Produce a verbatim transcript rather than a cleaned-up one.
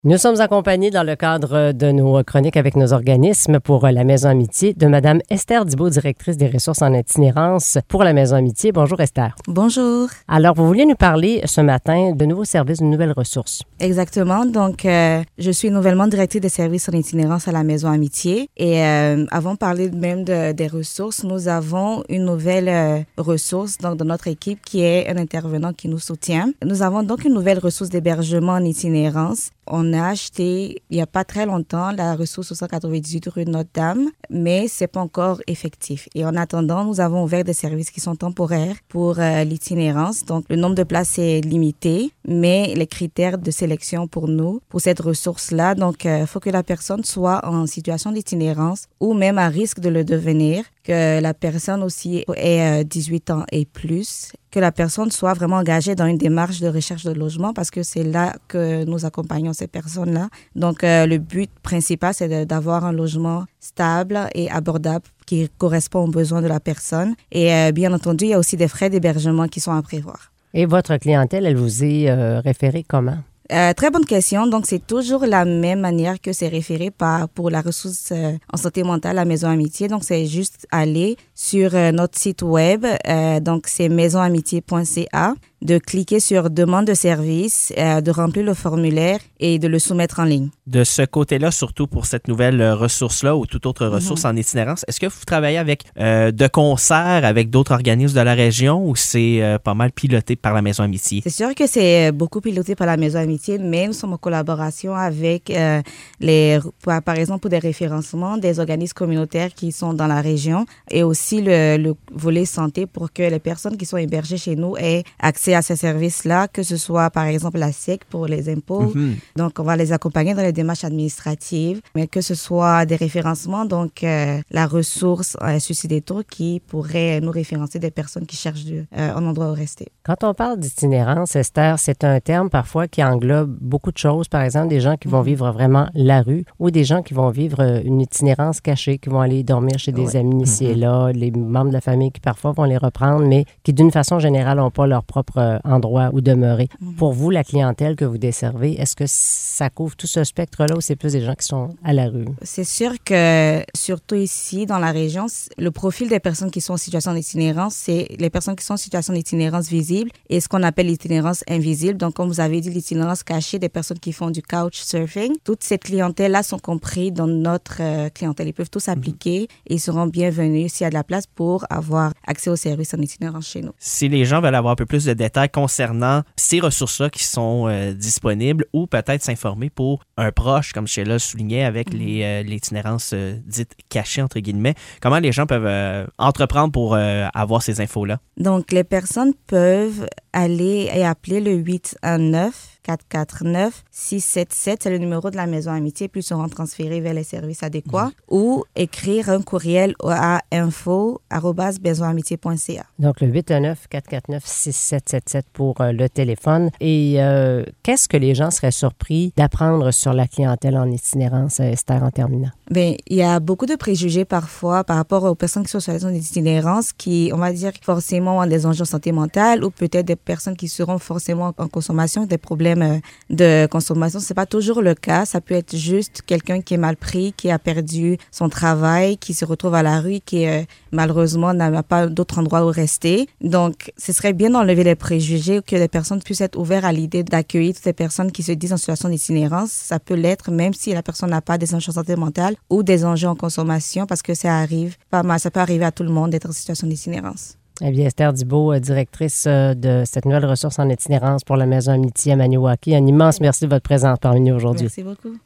Nous sommes accompagnés dans le cadre de nos chroniques avec nos organismes pour la Maison Amitié de Mme Esther Thibault, directrice des ressources en itinérance pour la Maison Amitié. Bonjour Esther. Bonjour. Alors, vous vouliez nous parler ce matin de nouveaux services, de nouvelles ressources. Exactement. Donc, euh, je suis nouvellement directrice des services en itinérance à la Maison Amitié. Et euh, avant de parler même de, des ressources, nous avons une nouvelle euh, ressource donc, dans notre équipe qui est un intervenant qui nous soutient. Nous avons donc une nouvelle ressource d'hébergement en itinérance. On a acheté, il n'y a pas très longtemps, la ressource au cent quatre-vingt-dix-huit rue de Notre-Dame, mais ce n'est pas encore effectif. Et en attendant, nous avons ouvert des services qui sont temporaires pour euh, l'itinérance. Donc, le nombre de places est limité, mais les critères de sélection pour nous, pour cette ressource-là, donc, il euh, faut que la personne soit en situation d'itinérance ou même à risque de le devenir, que la personne aussi ait dix-huit ans et plus, que la personne soit vraiment engagée dans une démarche de recherche de logement parce que c'est là que nous accompagnons ces personnes-là. Donc, euh, le but principal, c'est de, d'avoir un logement stable et abordable qui correspond aux besoins de la personne. Et euh, bien entendu, il y a aussi des frais d'hébergement qui sont à prévoir. Et votre clientèle, elle vous est euh, référée comment? Euh, très bonne question. Donc, c'est toujours la même manière que c'est référé par, pour la ressource euh, en santé mentale à Maison Amitié. Donc, c'est juste aller sur euh, notre site web. Euh, donc, c'est maison amitié point c a, de cliquer sur demande de service, euh, de remplir le formulaire et de le soumettre en ligne. De ce côté-là, surtout pour cette nouvelle ressource-là ou toute autre ressource mm-hmm. en itinérance, est-ce que vous travaillez avec euh, de concert avec d'autres organismes de la région ou c'est euh, pas mal piloté par la Maison Amitié? C'est sûr que c'est beaucoup piloté par la Maison Amitié, mais nous sommes en collaboration avec euh, les, par exemple, pour des référencements des organismes communautaires qui sont dans la région et aussi le, le volet santé pour que les personnes qui sont hébergées chez nous aient accès à ces services-là, que ce soit par exemple la S E C pour les impôts. Mm-hmm. Donc, on va les accompagner dans les démarches administratives, mais que ce soit des référencements, donc euh, la ressource euh, Suicide et Tour qui pourrait nous référencer des personnes qui cherchent de, euh, un endroit où rester. Quand on parle d'itinérance, Esther, c'est un terme parfois qui englobe beaucoup de choses. Par exemple, des gens qui vont vivre vraiment la rue ou des gens qui vont vivre une itinérance cachée, qui vont aller dormir chez des ouais. amis ici mm-hmm. et là, les membres de la famille qui parfois vont les reprendre, mais qui d'une façon générale n'ont pas leur propre endroit où demeurer. Mm-hmm. Pour vous, la clientèle que vous desservez, est-ce que ça couvre tout ce spectre-là ou c'est plus des gens qui sont à la rue? C'est sûr que, surtout ici, dans la région, le profil des personnes qui sont en situation d'itinérance, c'est les personnes qui sont en situation d'itinérance visible et ce qu'on appelle l'itinérance invisible. Donc, comme vous avez dit, l'itinérance cachée, des personnes qui font du couchsurfing. Toute cette clientèle-là sont compris dans notre euh, clientèle. Ils peuvent tous s'appliquer mm-hmm. et ils seront bienvenus s'il y a de la place pour avoir accès aux services en itinérance chez nous. Si les gens veulent avoir un peu plus de détails concernant ces ressources-là qui sont euh, disponibles ou peut-être s'informer pour un proche, comme Sheila le soulignait, avec mmh. les, euh, l'itinérance euh, dite cachée, entre guillemets. Comment les gens peuvent euh, entreprendre pour euh, avoir ces infos-là? Donc, les personnes peuvent aller et appeler le huit un neuf quatre quatre neuf six sept sept, c'est le numéro de la Maison Amitié, puis ils seront transférés vers les services adéquats, mmh. ou écrire un courriel à info arobase maison amitié point c a. Donc, le huit un neuf quatre quatre neuf six sept sept sept pour euh, le téléphone. Et euh, qu'est-ce que les gens seraient surpris d'apprendre sur la clientèle en itinérance, Esther, en terminant? Bien, il y a beaucoup de préjugés parfois par rapport aux personnes qui sont sur la zone d'itinérance qui, on va dire, forcément ont des enjeux de santé mentale ou peut-être des personnes qui seront forcément en consommation, des problèmes de consommation. C'est pas toujours le cas. Ça peut être juste quelqu'un qui est mal pris, qui a perdu son travail, qui se retrouve à la rue, qui euh, malheureusement n'a pas d'autre endroit où rester. Donc, ce serait bien d'enlever les préjugés, que les personnes puissent être ouvertes à l'idée d'accueillir toutes les personnes qui se disent en situation d'itinérance. Ça peut l'être même si la personne n'a pas des enjeux de santé mentale ou des enjeux en consommation parce que ça arrive pas mal. Ça peut arriver à tout le monde d'être en situation d'itinérance. Eh bien, Esther Thibault, directrice de cette nouvelle ressource en itinérance pour la Maison Amitié à Maniwaki. Un immense merci de votre présence parmi nous aujourd'hui. Merci beaucoup.